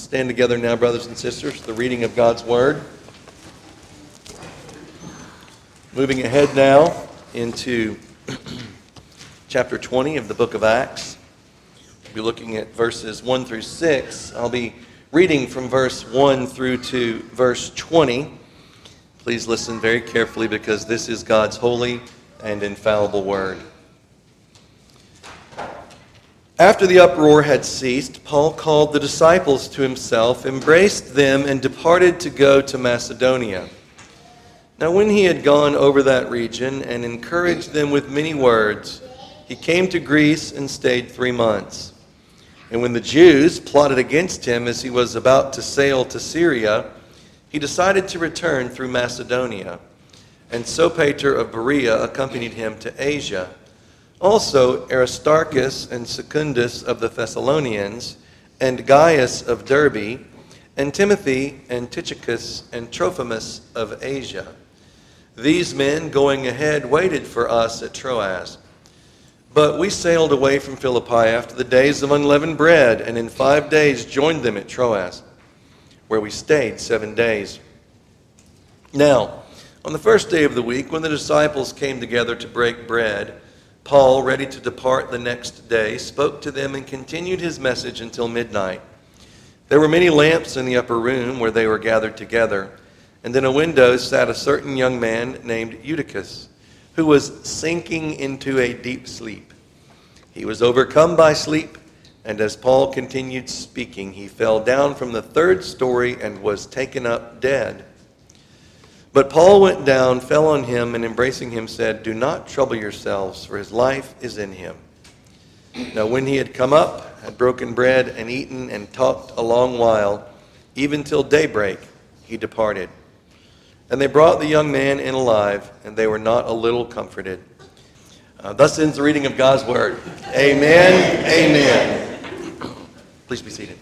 Stand together now, brothers and sisters, for the reading of God's Word. Moving ahead now into chapter 20 of the book of Acts. We'll be looking at verses 1 through 6. I'll be reading from verse 1 through to verse 20. Please listen very carefully because this is God's holy and infallible Word. After the uproar had ceased, Paul called the disciples to himself, embraced them, and departed to go to Macedonia. Now when he had gone over that region and encouraged them with many words, he came to Greece and stayed 3 months. And when the Jews plotted against him as he was about to sail to Syria, he decided to return through Macedonia. And Sopater of Berea accompanied him to Asia. Also Aristarchus and Secundus of the Thessalonians, and Gaius of Derbe, and Timothy and Tychicus and Trophimus of Asia. These men, going ahead, waited for us at Troas. But we sailed away from Philippi after the days of unleavened bread, and in 5 days joined them at Troas, where we stayed 7 days. Now, on the first day of the week, when the disciples came together to break bread, Paul, ready to depart the next day, spoke to them and continued his message until midnight. There were many lamps in the upper room where they were gathered together, and in a window sat a certain young man named Eutychus, who was sinking into a deep sleep. He was overcome by sleep, and as Paul continued speaking, he fell down from the 3rd story and was taken up dead. But Paul went down, fell on him, and embracing him said, "Do not trouble yourselves, for his life is in him." Now when he had come up, had broken bread and eaten and talked a long while, even till daybreak, he departed. And they brought the young man in alive, and they were not a little comforted. Thus ends the reading of God's Word. Amen. Amen. Please be seated.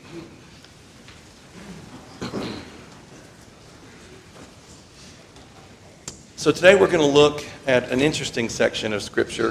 So today we're going to look at an interesting section of Scripture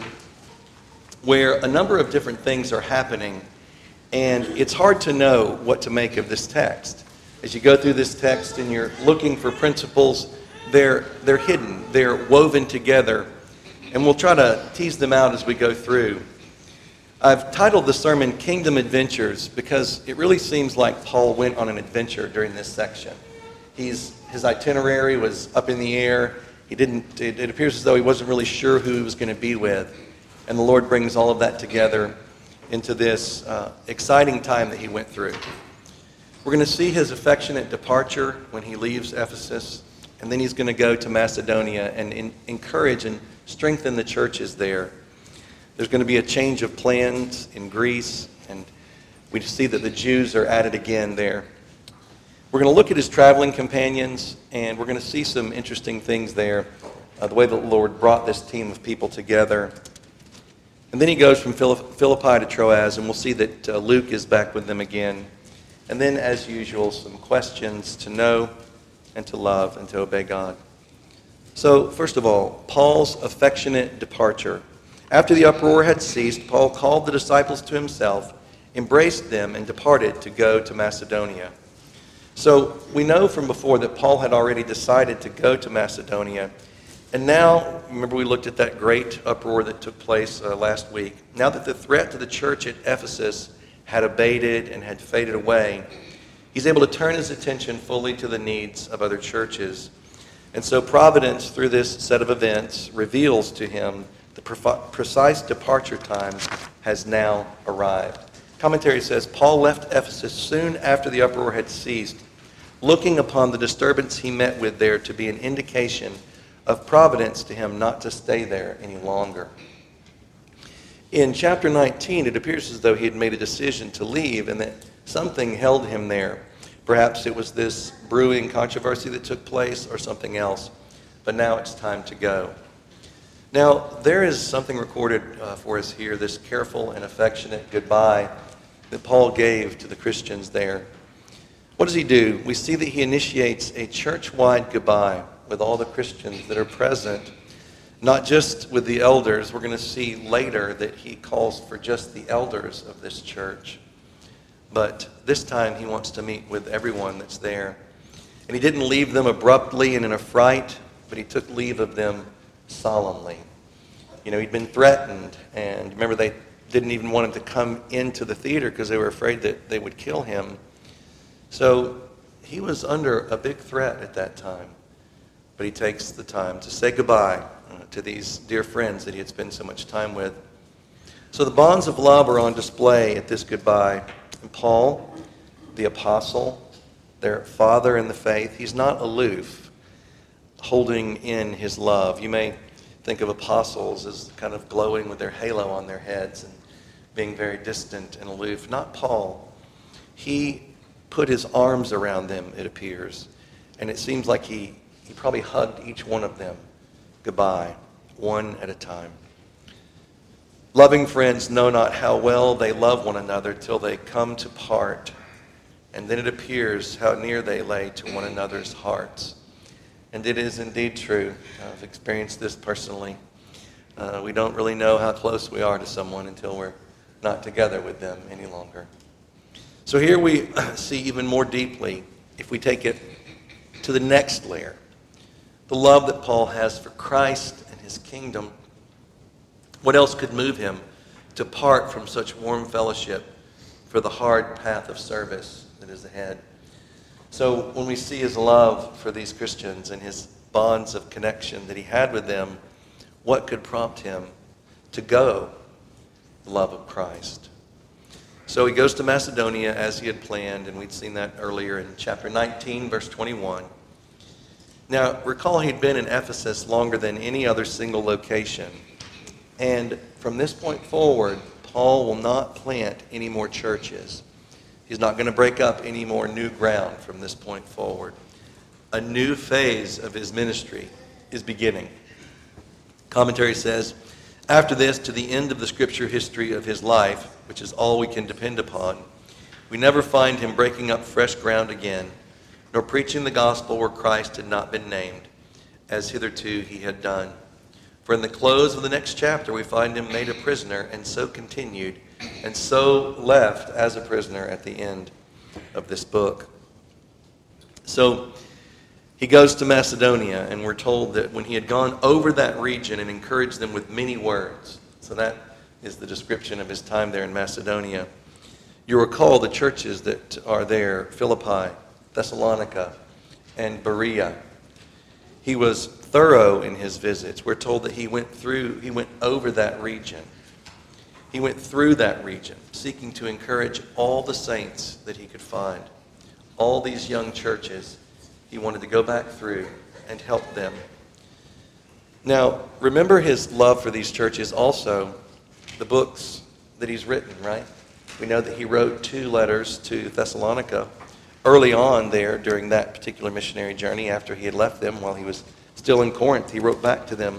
where a number of different things are happening, and it's hard to know what to make of this text. As you go through this text and you're looking for principles, they're hidden, they're woven together, and we'll try to tease them out as we go through. I've titled the sermon Kingdom Adventures because it really seems like Paul went on an adventure during this section. His itinerary was up in the air. It appears as though he wasn't really sure who he was going to be with. And the Lord brings all of that together into this exciting time that he went through. We're going to see his affectionate departure when he leaves Ephesus. And then he's going to go to Macedonia and encourage and strengthen the churches there. There's going to be a change of plans in Greece. And we see that the Jews are at it again there. We're going to look at his traveling companions, and we're going to see some interesting things there, the way the Lord brought this team of people together. And then he goes from Philippi to Troas, and we'll see that Luke is back with them again. And then, as usual, some questions to know and to love and to obey God. So, first of all, Paul's affectionate departure. After the uproar had ceased, Paul called the disciples to himself, embraced them, and departed to go to Macedonia. So we know from before that Paul had already decided to go to Macedonia. And now, remember we looked at that great uproar that took place last week. Now that the threat to the church at Ephesus had abated and had faded away, he's able to turn his attention fully to the needs of other churches. And so Providence, through this set of events, reveals to him the precise departure time has now arrived. Commentary says, Paul left Ephesus soon after the uproar had ceased, looking upon the disturbance he met with there to be an indication of providence to him not to stay there any longer. In chapter 19, it appears as though he had made a decision to leave and that something held him there. Perhaps it was this brewing controversy that took place or something else, but now it's time to go. Now, there is something recorded for us here, this careful and affectionate goodbye that Paul gave to the Christians there. What does he do? We see that he initiates a church-wide goodbye with all the Christians that are present, not just with the elders. We're going to see later that he calls for just the elders of this church. but this time he wants to meet with everyone that's there. And he didn't leave them abruptly and in a fright, but he took leave of them solemnly. You know, he'd been threatened, and remember they didn't even want him to come into the theater because they were afraid that they would kill him. So he was under a big threat at that time. But he takes the time to say goodbye to these dear friends that he had spent so much time with. So the bonds of love are on display at this goodbye. And Paul, the apostle, their father in the faith, he's not aloof, holding in his love. You may think of apostles as kind of glowing with their halo on their heads and being very distant and aloof. Not Paul. He put his arms around them, it appears. And it seems like he probably hugged each one of them goodbye, one at a time. Loving friends know not how well they love one another till they come to part, and then it appears how near they lay to one another's hearts. And it is indeed true. I've experienced this personally. We don't really know how close we are to someone until we're not together with them any longer. So here we see even more deeply, if we take it to the next layer, the love that Paul has for Christ and his kingdom. What else could move him to part from such warm fellowship for the hard path of service that is ahead? So when we see his love for these Christians and his bonds of connection that he had with them, what could prompt him to go the love of Christ? So he goes to Macedonia as he had planned, and we'd seen that earlier in chapter 19, verse 21. Now, recall he'd been in Ephesus longer than any other single location. And from this point forward, Paul will not plant any more churches. He's not going to break up any more new ground from this point forward. A new phase of his ministry is beginning. Commentary says, after this, to the end of the scripture history of his life, which is all we can depend upon, we never find him breaking up fresh ground again, nor preaching the gospel where Christ had not been named, as hitherto he had done. For in the close of the next chapter, we find him made a prisoner, and so continued, and so left as a prisoner at the end of this book. So he goes to Macedonia, and we're told that when he had gone over that region and encouraged them with many words, so that is the description of his time there in Macedonia. You recall the churches that are there, Philippi, Thessalonica, and Berea. He was thorough in his visits. We're told that he went over that region. He went through that region, seeking to encourage all the saints that he could find. All these young churches, he wanted to go back through and help them. Now, remember his love for these churches also, the books that he's written, right? We know that he wrote 2 letters to Thessalonica early on there during that particular missionary journey after he had left them while he was still in Corinth. He wrote back to them.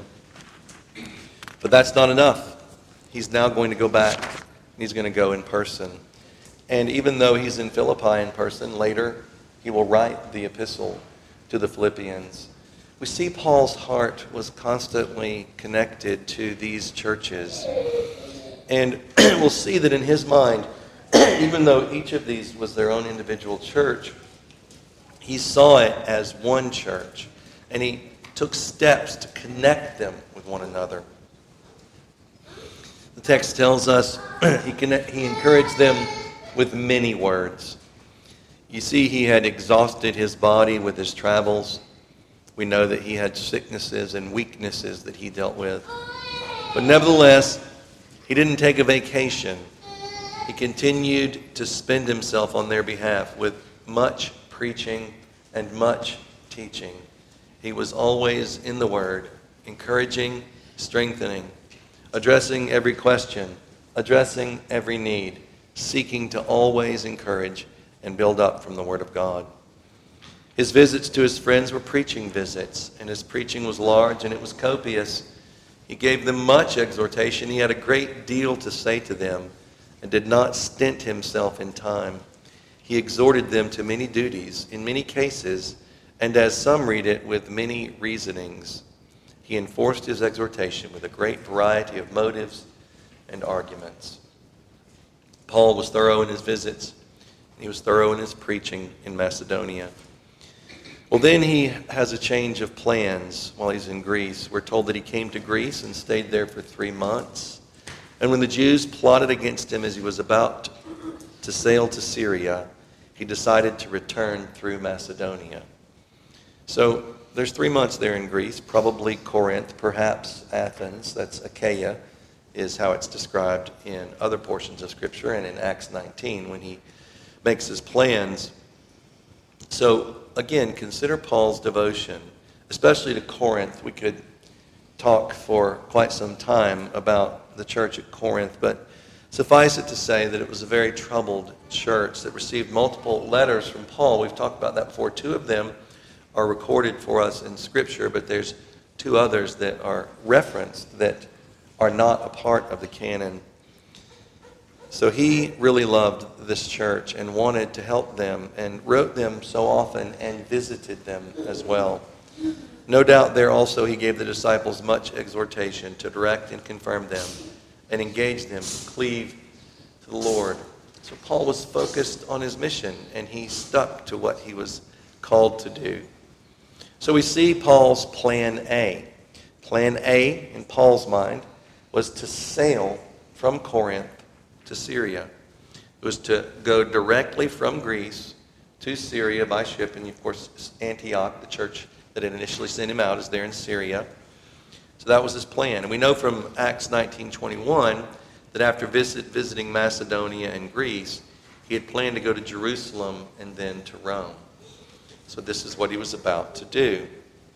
But that's not enough. He's now going to go back, and he's going to go in person. And even though he's in Philippi in person, later he will write the epistle to the Philippians. We see Paul's heart was constantly connected to these churches. And we'll see that in his mind, even though each of these was their own individual church, he saw it as one church. And he took steps to connect them with one another. The text tells us he encouraged them with many words. You see, he had exhausted his body with his travels. We know that he had sicknesses and weaknesses that he dealt with. But nevertheless, he didn't take a vacation. He continued to spend himself on their behalf with much preaching and much teaching. He was always in the Word, encouraging, strengthening, addressing every question, addressing every need, seeking to always encourage and build up from the Word of God. His visits to his friends were preaching visits, and his preaching was large and it was copious. He gave them much exhortation. He had a great deal to say to them and did not stint himself in time. He exhorted them to many duties, in many cases, and as some read it, with many reasonings. He enforced his exhortation with a great variety of motives and arguments. Paul was thorough in his visits. He was thorough in his preaching in Macedonia. Well, then he has a change of plans while he's in Greece. We're told that he came to Greece and stayed there for 3 months. And when the Jews plotted against him as he was about to sail to Syria, he decided to return through Macedonia. So there's 3 months there in Greece, probably Corinth, perhaps Athens. That's Achaia, is how it's described in other portions of Scripture and in Acts 19 when he makes his plans. So again, consider Paul's devotion, especially to Corinth. We could talk for quite some time about the church at Corinth, but suffice it to say that it was a very troubled church that received multiple letters from Paul. We've talked about that before. 2 of them are recorded for us in Scripture, but there's 2 others that are referenced that are not a part of the canon. So he really loved this church and wanted to help them and wrote them so often and visited them as well. No doubt there also he gave the disciples much exhortation to direct and confirm them and engage them to cleave to the Lord. So Paul was focused on his mission and he stuck to what he was called to do. So we see Paul's plan A. Plan A in Paul's mind was to sail from Corinth to Syria. It was to go directly from Greece to Syria by ship, and of course Antioch, the church that had initially sent him out, is there in Syria. So that was his plan. And we know from Acts 19:21 that after visiting Macedonia and Greece, he had planned to go to Jerusalem and then to Rome. So this is what he was about to do.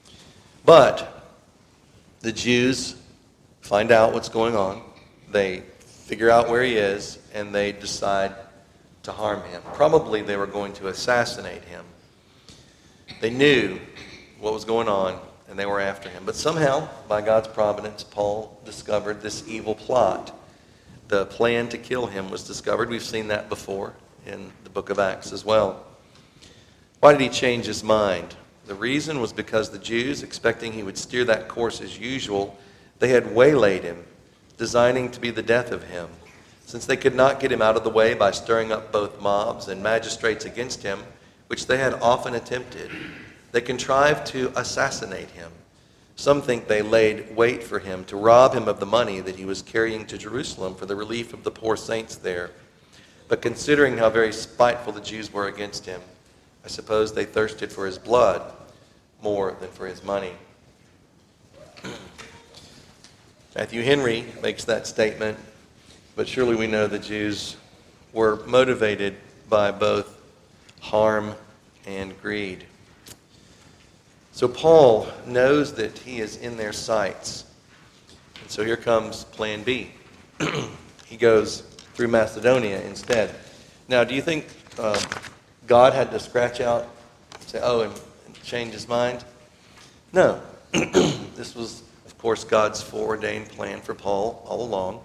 But the Jews find out what's going on. They figure out where he is, and they decide to harm him. Probably they were going to assassinate him. They knew what was going on, and they were after him. But somehow, by God's providence, Paul discovered this evil plot. The plan to kill him was discovered. We've seen that before in the book of Acts as well. Why did he change his mind? The reason was because the Jews, expecting he would steer that course as usual, they had waylaid him, designing to be the death of him. Since they could not get him out of the way by stirring up both mobs and magistrates against him, which they had often attempted, they contrived to assassinate him. Some think they laid wait for him to rob him of the money that he was carrying to Jerusalem for the relief of the poor saints there. But considering how very spiteful the Jews were against him, I suppose they thirsted for his blood more than for his money. Matthew Henry makes that statement, but surely we know the Jews were motivated by both harm and greed. So Paul knows that he is in their sights. And so here comes plan B. He goes through Macedonia instead. Now, do you think God had to scratch out, say, and change his mind? No. This was, of course, God's foreordained plan for Paul all along.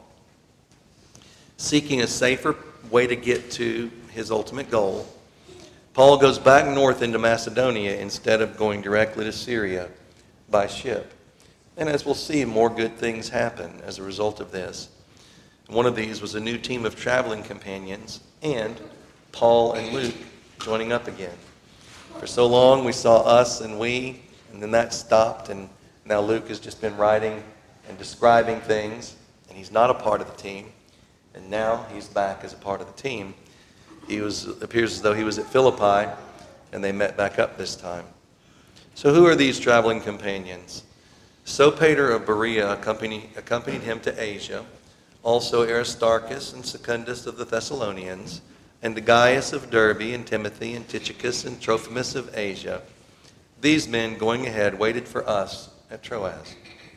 Seeking a safer way to get to his ultimate goal, Paul goes back north into Macedonia instead of going directly to Syria by ship. And as we'll see, more good things happen as a result of this. One of these was a new team of traveling companions and Paul and Luke joining up again. For so long we saw us and we, and then that stopped, and now Luke has just been writing and describing things, and he's not a part of the team, and now he's back as a part of the team. Appears as though he was at Philippi, and they met back up this time. So who are these traveling companions? Sopater of Berea accompanied him to Asia, also Aristarchus and Secundus of the Thessalonians, and Gaius of Derbe, and Timothy, and Tychicus, and Trophimus of Asia. These men, going ahead, waited for us at Troas.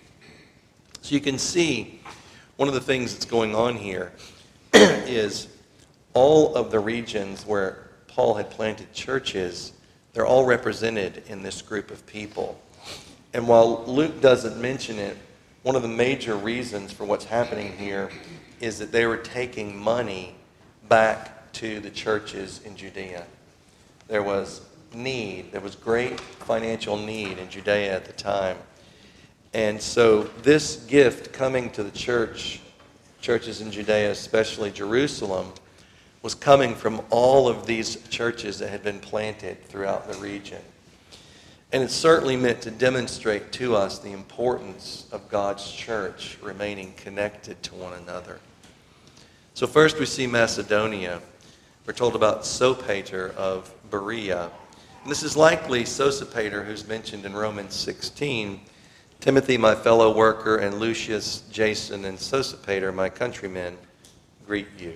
So you can see one of the things that's going on here is all of the regions where Paul had planted churches, they're all represented in this group of people. And while Luke doesn't mention it, one of the major reasons for what's happening here is that they were taking money back to the churches in Judea. There was need. There was great financial need in Judea at the time. And so this gift coming to the churches in Judea, especially Jerusalem, was coming from all of these churches that had been planted throughout the region. And it's certainly meant to demonstrate to us the importance of God's church remaining connected to one another. So first we see Macedonia. We're told about Sopater of Berea. And this is likely Sosipater, who's mentioned in Romans 16. Timothy, my fellow worker, and Lucius, Jason, and Sosipater, my countrymen, greet you.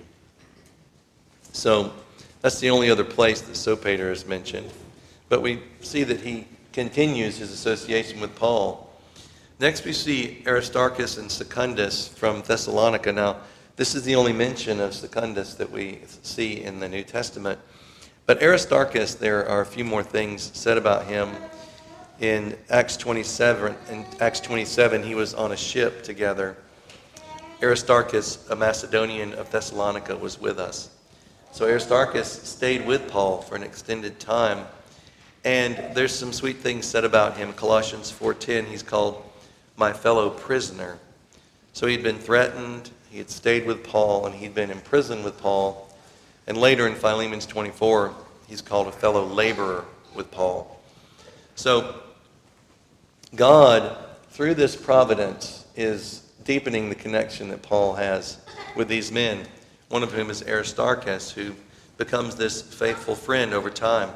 So that's the only other place that Sopater is mentioned. But we see that he continues his association with Paul. Next we see Aristarchus and Secundus from Thessalonica. Now, this is the only mention of Secundus that we see in the New Testament. But Aristarchus, there are a few more things said about him. In Acts 27, he was on a ship together. Aristarchus, a Macedonian of Thessalonica, was with us. So Aristarchus stayed with Paul for an extended time. And there's some sweet things said about him. Colossians 4:10, he's called my fellow prisoner. So he'd been threatened, he had stayed with Paul, and he'd been imprisoned with Paul. And later in Philemon 24, he's called a fellow laborer with Paul. So God, through this providence, is deepening the connection that Paul has with these men, one of whom is Aristarchus, who becomes this faithful friend over time.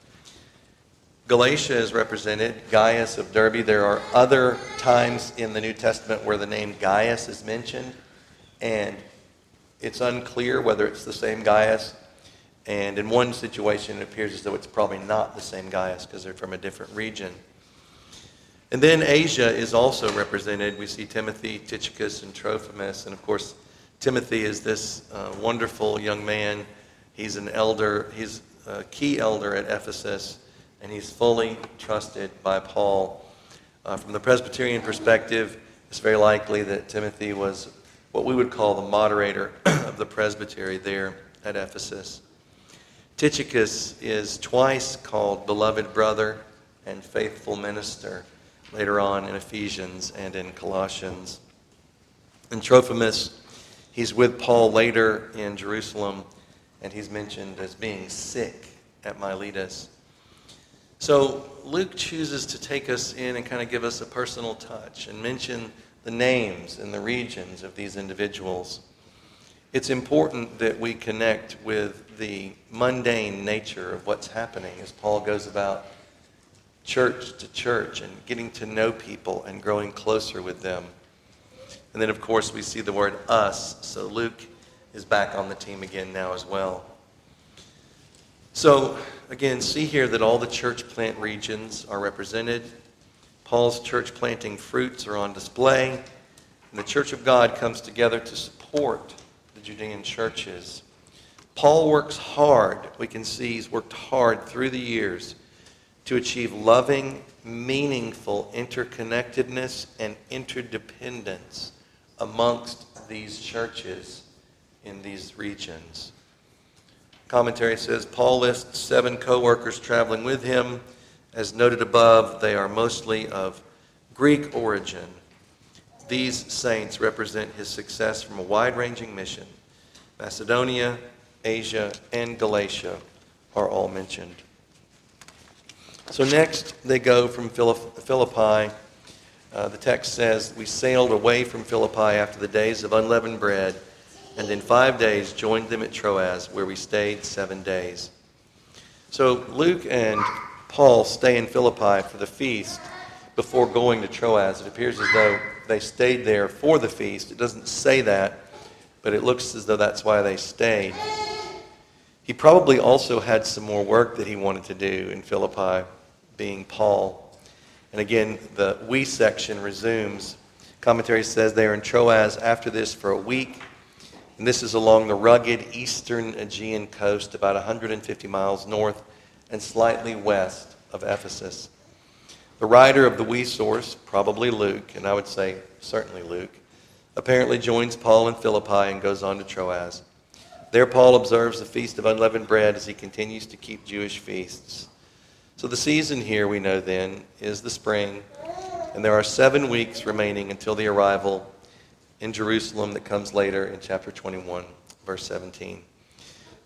Galatia is represented, Gaius of Derbe. There are other times in the New Testament where the name Gaius is mentioned, and it's unclear whether it's the same Gaius. And in one situation, it appears as though it's probably not the same Gaius because they're from a different region. And then Asia is also represented. We see Timothy, Tychicus, and Trophimus. And of course, Timothy is this wonderful young man. He's an elder. He's a key elder at Ephesus. And he's fully trusted by Paul. From the Presbyterian perspective, it's very likely that Timothy was what we would call the moderator of the presbytery there at Ephesus. Tychicus is twice called beloved brother and faithful minister, later on in Ephesians and in Colossians. And Trophimus, he's with Paul later in Jerusalem, and he's mentioned as being sick at Miletus. So Luke chooses to take us in and kind of give us a personal touch and mention the names and the regions of these individuals. It's important that we connect with the mundane nature of what's happening as Paul goes about church to church and getting to know people and growing closer with them. And then, of course, we see the word us. So Luke is back on the team again now as well. So, again, see here that all the church plant regions are represented. Paul's church planting fruits are on display. And the church of God comes together to support the Judean churches. Paul works hard. We can see he's worked hard through the years to achieve loving, meaningful interconnectedness and interdependence amongst these churches in these regions. Commentary says Paul lists 7 co-workers traveling with him. As noted above, they are mostly of Greek origin. These saints represent his success from a wide-ranging mission. Macedonia, Asia, and Galatia are all mentioned. So next they go from Philippi. The text says, we sailed away from Philippi after the days of unleavened bread, and in 5 days joined them at Troas, where we stayed 7 days. So Luke and Paul stay in Philippi for the feast before going to Troas. It appears as though they stayed there for the feast. It doesn't say that, but it looks as though that's why they stayed. He probably also had some more work that he wanted to do in Philippi, being Paul. And again, the we section resumes. Commentary says they are in Troas after this for a week. And this is along the rugged eastern Aegean coast, about 150 miles north and slightly west of Ephesus. The writer of the we source, probably Luke, and I would say certainly Luke, apparently joins Paul in Philippi and goes on to Troas. There Paul observes the Feast of Unleavened Bread as he continues to keep Jewish feasts. So the season here, we know then, is the spring, and there are 7 weeks remaining until the arrival in Jerusalem that comes later in chapter 21, verse 17.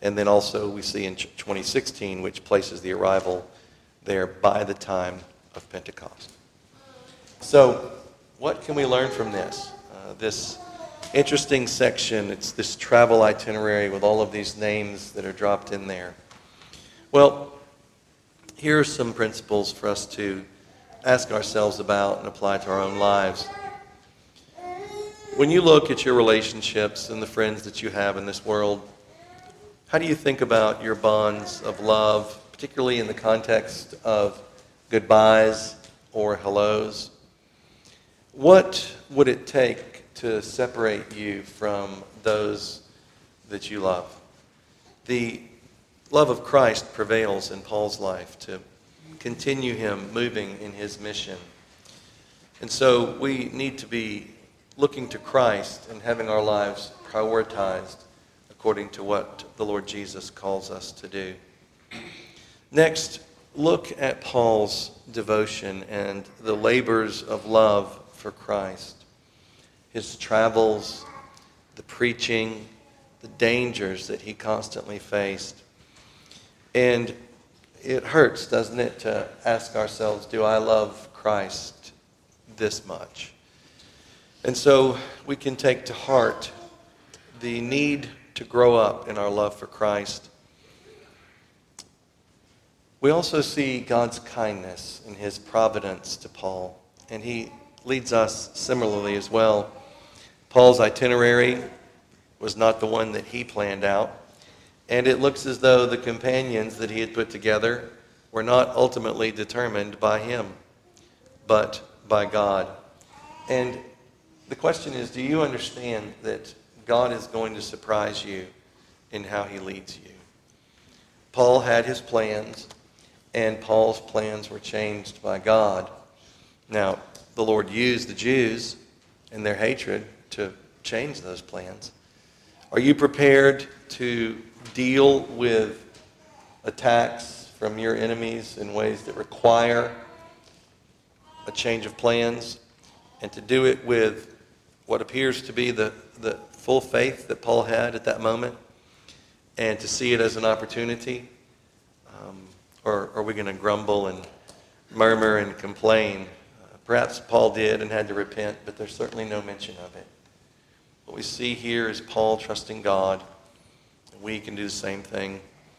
And then also we see in 2016, which places the arrival there by the time of Pentecost. So what can we learn from this? This interesting section, it's this travel itinerary with all of these names that are dropped in there. Well, here are some principles for us to ask ourselves about and apply to our own lives. When you look at your relationships and the friends that you have in this world, how do you think about your bonds of love, particularly in the context of goodbyes or hellos? What would it take to separate you from those that you love? The love of Christ prevails in Paul's life to continue him moving in his mission. And so we need to be looking to Christ and having our lives prioritized according to what the Lord Jesus calls us to do. Next, look at Paul's devotion and the labors of love for Christ. His travels, the preaching, the dangers that he constantly faced. And it hurts, doesn't it, to ask ourselves, do I love Christ this much? And so we can take to heart the need to grow up in our love for Christ. We also see God's kindness and his providence to Paul, and he leads us similarly as well. Paul's itinerary was not the one that he planned out, and it looks as though the companions that he had put together were not ultimately determined by him, but by God. And the question is, do you understand that God is going to surprise you in how he leads you? Paul had his plans, and Paul's plans were changed by God. Now, the Lord used the Jews and their hatred to change those plans. Are you prepared to deal with attacks from your enemies in ways that require a change of plans, and to do it with what appears to be the full faith that Paul had at that moment, and to see it as an opportunity? Or are we going to grumble and murmur and complain? Perhaps Paul did and had to repent, but there's certainly no mention of it. What we see here is Paul trusting God, and we can do the same thing.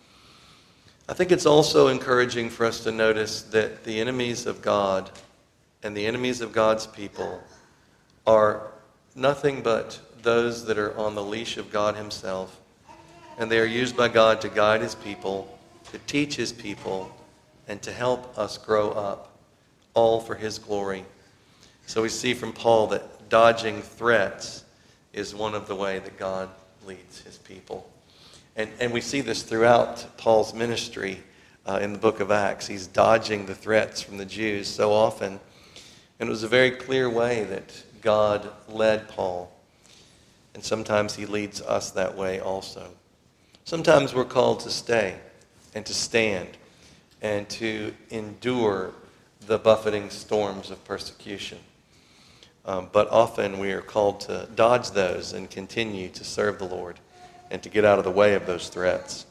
I think it's also encouraging for us to notice that the enemies of God and the enemies of God's people are nothing but those that are on the leash of God himself, and they are used by God to guide his people, to teach his people, and to help us grow up, all for his glory. So we see from Paul that dodging threats is one of the ways that God leads his people. And we see this throughout Paul's ministry in the book of Acts. He's dodging the threats from the Jews so often. And it was a very clear way that God led Paul. And sometimes he leads us that way also. Sometimes we're called to stay and to stand and to endure the buffeting storms of persecution. But often we are called to dodge those and continue to serve the Lord and to get out of the way of those threats.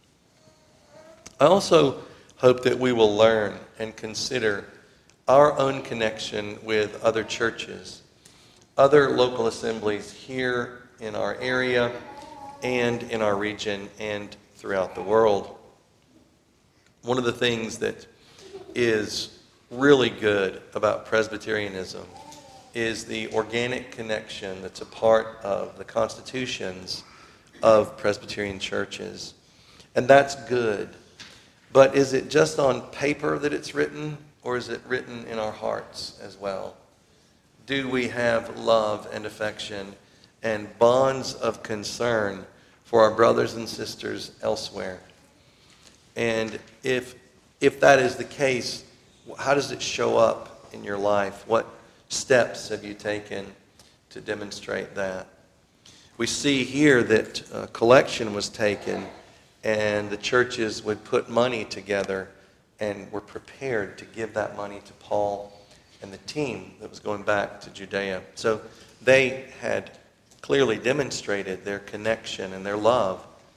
I also hope that we will learn and consider our own connection with other churches, other local assemblies here in our area and in our region and throughout the world. One of the things that is really good about Presbyterianism is the organic connection that's a part of the constitutions of Presbyterian churches. And that's good. But is it just on paper that it's written, or is it written in our hearts as well? Do we have love and affection and bonds of concern for our brothers and sisters elsewhere? And if that is the case, how does it show up in your life? What steps have you taken to demonstrate that? We see here that a collection was taken, and the churches would put money together and were prepared to give that money to Paul and the team that was going back to Judea. So they had clearly demonstrated their connection and their love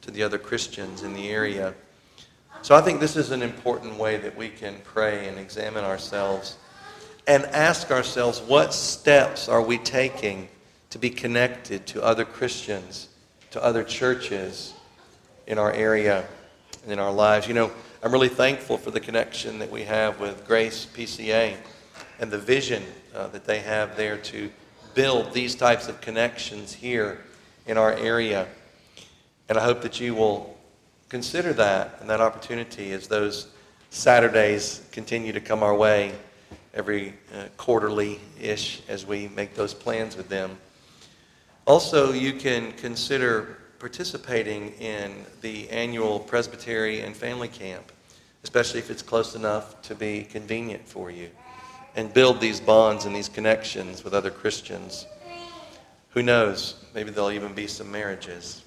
to the other Christians in the area. So I think this is an important way that we can pray and examine ourselves and ask ourselves, what steps are we taking to be connected to other Christians, to other churches in our area and in our lives? You know, I'm really thankful for the connection that we have with Grace PCA and the vision that they have there to build these types of connections here in our area. And I hope that you will consider that and that opportunity as those Saturdays continue to come our way every quarterly-ish as we make those plans with them. Also, you can consider participating in the annual Presbytery and Family Camp, especially if it's close enough to be convenient for you, and build these bonds and these connections with other Christians. Who knows? Maybe there'll even be some marriages.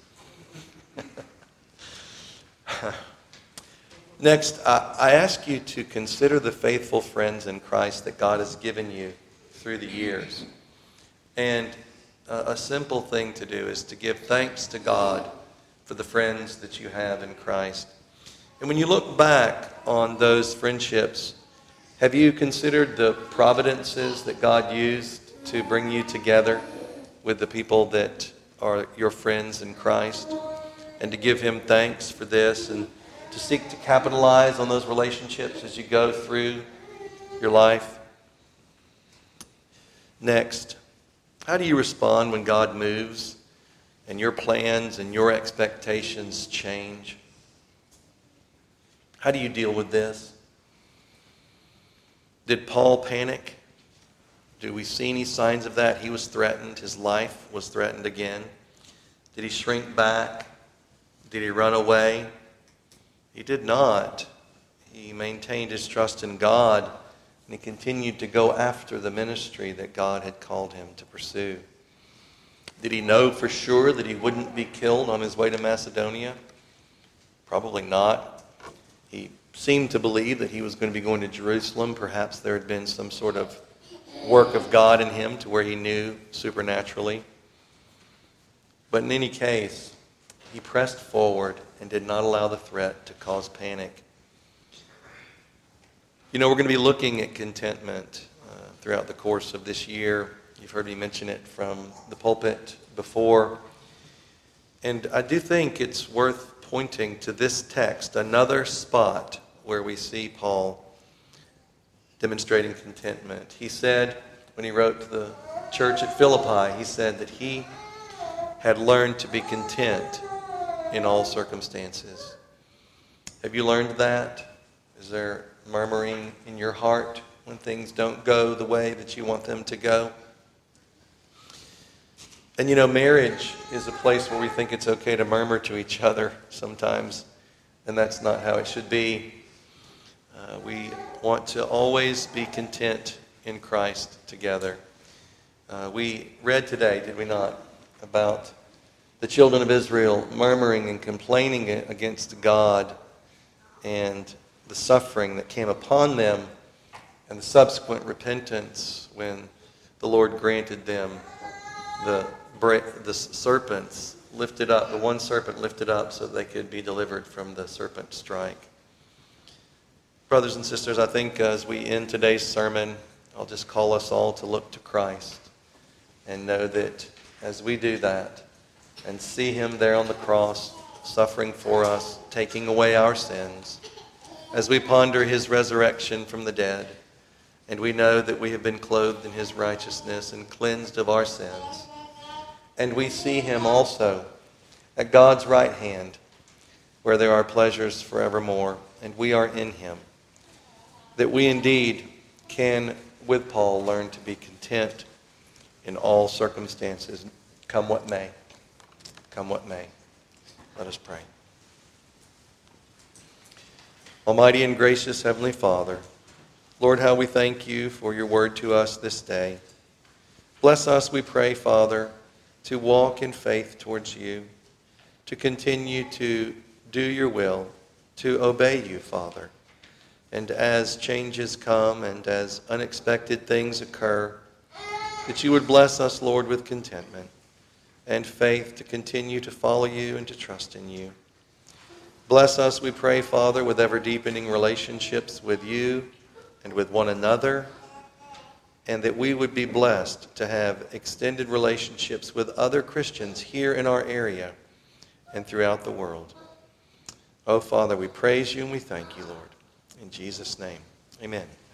Next, I ask you to consider the faithful friends in Christ that God has given you through the years. And a simple thing to do is to give thanks to God for the friends that you have in Christ. And when you look back on those friendships, have you considered the providences that God used to bring you together with the people that are your friends in Christ? And to give Him thanks for this and to seek to capitalize on those relationships as you go through your life? Next, how do you respond when God moves and your plans and your expectations change? How do you deal with this? Did Paul panic? Do we see any signs of that? He was threatened. His life was threatened again. Did he shrink back? Did he run away? He did not. He maintained his trust in God, and he continued to go after the ministry that God had called him to pursue. Did he know for sure that he wouldn't be killed on his way to Macedonia? Probably not. He seemed to believe that he was going to be going to Jerusalem. Perhaps there had been some sort of work of God in him to where he knew supernaturally. But in any case, he pressed forward and did not allow the threat to cause panic. You know, we're going to be looking at contentment throughout the course of this year. You've heard me mention it from the pulpit before. And I do think it's worth pointing to this text, another spot where we see Paul demonstrating contentment. He said, when he wrote to the church at Philippi, he said that he had learned to be content in all circumstances. Have you learned that? Is there murmuring in your heart when things don't go the way that you want them to go? And you know, marriage is a place where we think it's okay to murmur to each other sometimes, and that's not how it should be. We want to always be content in Christ together. We read today, did we not, about the children of Israel murmuring and complaining against God and the suffering that came upon them and the subsequent repentance when the Lord granted them the serpents lifted up, the one serpent lifted up so they could be delivered from the serpent strike. Brothers and sisters, I think as we end today's sermon, I'll just call us all to look to Christ and know that as we do that, and see Him there on the cross, suffering for us, taking away our sins, as we ponder His resurrection from the dead, and we know that we have been clothed in His righteousness and cleansed of our sins, and we see Him also at God's right hand, where there are pleasures forevermore, and we are in Him, that we indeed can, with Paul, learn to be content in all circumstances, come what may. Come what may. Let us pray. Almighty and gracious Heavenly Father, Lord, how we thank You for Your word to us this day. Bless us, we pray, Father, to walk in faith towards You, to continue to do Your will, to obey You, Father. And as changes come and as unexpected things occur, that You would bless us, Lord, with contentment and faith to continue to follow You and to trust in You. Bless us, we pray, Father, with ever-deepening relationships with you and with one another, and that we would be blessed to have extended relationships with other Christians here in our area and throughout the world. Oh, Father, we praise you and we thank you, Lord. In Jesus' name, amen.